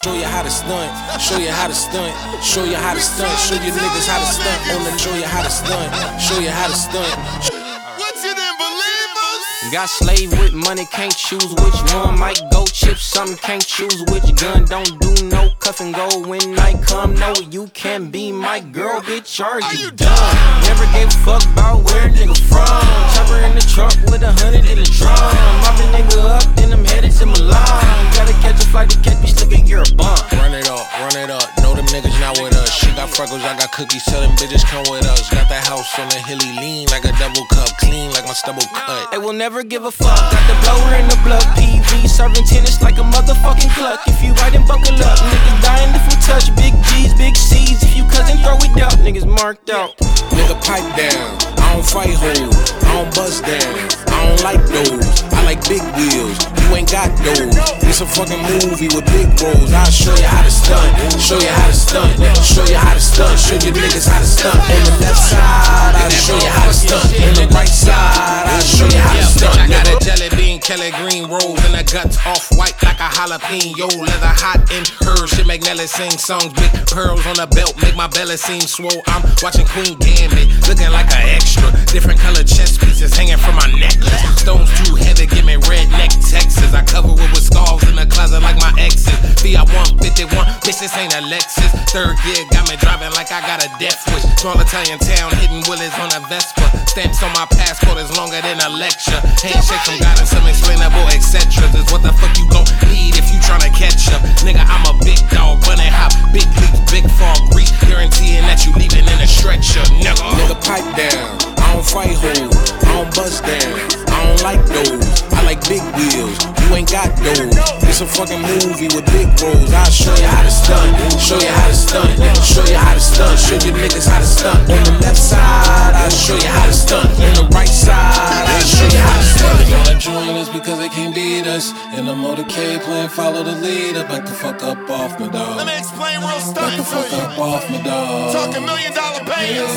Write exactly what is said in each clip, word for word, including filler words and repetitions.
Show you how to stunt, show you how to stunt, show you how to stunt, show you niggas how to stunt on the show you how to stunt, show you how to stunt. What you didn't believe us? Got slave with money, can't choose which one. Might go chip something, can't choose which gun. Don't do no cuff and go when night come. No, you can't be my girl, bitch, are you dumb? Never gave a fuck about where a nigga from. Chopper in the trunk with a hundred in the drum. Mop a nigga up, then I'm headed to Milan. Gotta catch a flight to catch me slipping, you're a bum. Run it up, run it up, know them niggas not with us. She got freckles, I got cookies, tell them bitches come with us. Got that house on the hilly, lean like a double cup, clean like my stubble cut. They will never give a fuck. Got the blower in the blood, P V serving tennis like a motherfucking cluck. If you right and buckle up, niggas dying if we touch. Big G's, big C's, if you cousin throw it up, niggas marked out. Nigga pipe down, I don't fight hoes, I don't bust down, I don't like those, I like big wheels, you ain't got those. It's a fucking movie with big roles. I'll show you how to stunt, show you how to stunt, show you how to stunt, show you niggas how to stunt. On the left side, I'll show you how to stunt. On the right side, I'll show you how to stunt. I got a jelly bean, Kelly green rose, and the guts off white like a jalapeno. Leather hot in her, shit make Nelly sing songs. Big pearls on the belt make my belly seem swole. I'm watching Queen Gambit, looking like an extra. Different color chest pieces hanging from my necklace. Stones too heavy, give me redneck Texas. I cover it with scarves in the closet like my exes. V I one fifty-one, bitch, this ain't a Lexus. Third gear got me driving like I got a death wish. Small Italian town, hitting willies on a Vespa. Stamps on my passport is longer than a lecture. Handshake from God and some explainable et cetera. Is what the fuck you gon' need if you tryna catch up. Nigga, I'm a big dog, bunny hop, big leaps, big fall grease. Guaranteeing that you leaving in a stretcher, nigga. Nigga pipe down, I don't fight hoes, I don't bust down, I don't like those. I like big wheels, you ain't got those. It's a fucking movie with big roles. I'll show you how to stunt, show you how to stunt, show you how to stunt, show you niggas how to stunt. On the left side, I'll show you how to stunt. On the right side, I'll show you how to stunt. They gonna join us because they can't beat us. In the motorcade playing follow the leader. Back the fuck up off me, dog. Let me explain real Back stunt the to fuck you. up off me, dog. Talking million dollar payers,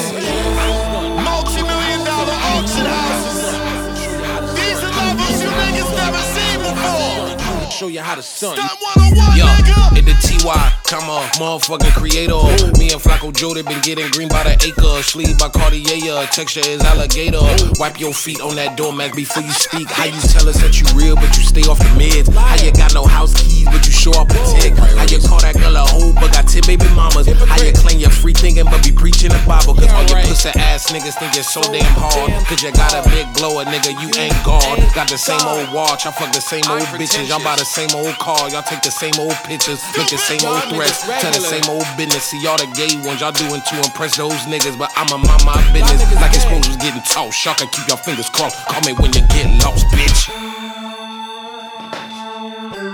multi-million dollar auction houses. These are levels you niggas never seen before. Show you how to stunt. Stunt one oh one, Yo, nigga. hit the T Y, come on, motherfucking creator. Me and Flacco Joe, they been getting green by the acre. Sleeve by Cartier, texture is alligator. Wipe your feet on that doormat before you speak. How you tell us that you real, but you stay off the meds? How you got no house keys, but you show up a tick? How you call that girl a hoe, but got ten baby mamas? How you claim you're free thinking, but be preaching the Bible? Cause all your pussy ass niggas think it's so damn hard. Cause you got a big blower, nigga, you ain't God. Got the same old watch, I fuck the same old bitches. Y'all buy the same old car, y'all take the same old pictures, make the same old threats, tell the same old business. See y'all the gay ones, y'all doing to impress those niggas, but I'ma mind my business. Like your spoons was getting tossed, y'all can keep your fingers crossed. Call me when you get lost, bitch.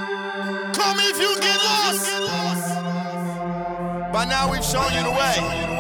Call me if you get lost. By now we've shown you the way.